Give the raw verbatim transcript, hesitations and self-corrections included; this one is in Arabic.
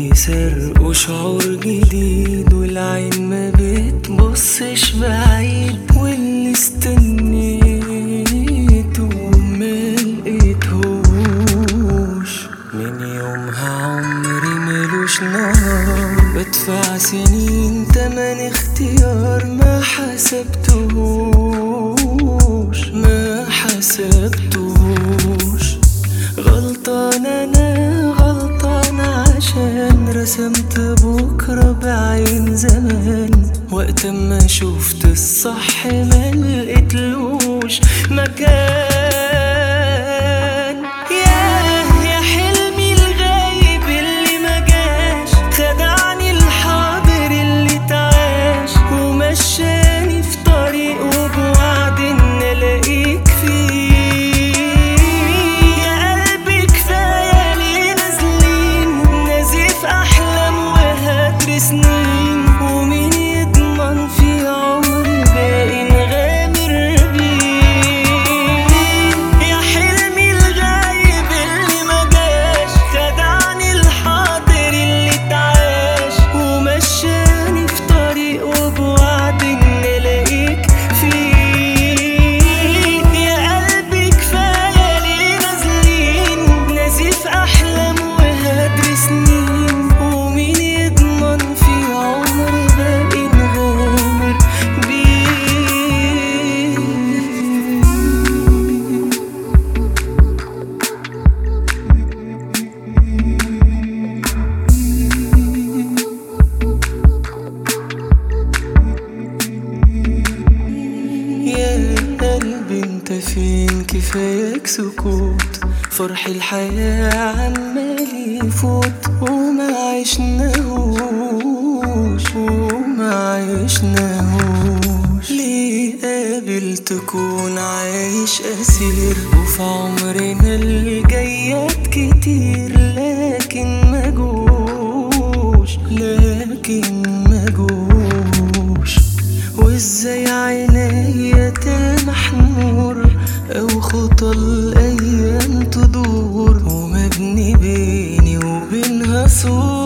بيسرقوا شعور جديد، والعين ما بتبصش بعيد، واللي استنيته ما لقيتهوش. من يومها عمري ملوش نهار، بدفع سنين تمن اختيار ما حسبتهوش ما حسبتهوش. غلطان انا غلطان عشان رسمت بكرة بعين زمان، وقت ما شفت الصح ما لقيتلوش مكان. ياه يا حلمي الغايب اللي ما جاش، خدعني الحاضر اللي تعاش، ومشاني في طريق وبوعد ان الاقيك فيه. سنين ومين يضمن في عمر باقي نغامر بيه. يا حلمي الغايب اللي ما جاش، خدعني الحاضر اللي تعاش، ومشاني في طريق وبوعد ان الاقيك فيه. يا قلبي كفايه ليه نازلين، نزيف احلام وهدر سنين، ومين يضمن في عمر باقي نغامر بيه. يا قلبي انت فين؟ كفاياك سكوت، فرح الحياة عمال يفوت، وما عشناهوش وما عشناهوش. ليه قابل تكون عايش أسير، وفي عمرنا الجايات كتير، لكن ما جوش لكن ما جوش. وازاي عينيا تلمح نور، أو خطى الأيام تدور، ومبني بيني وبينها سور.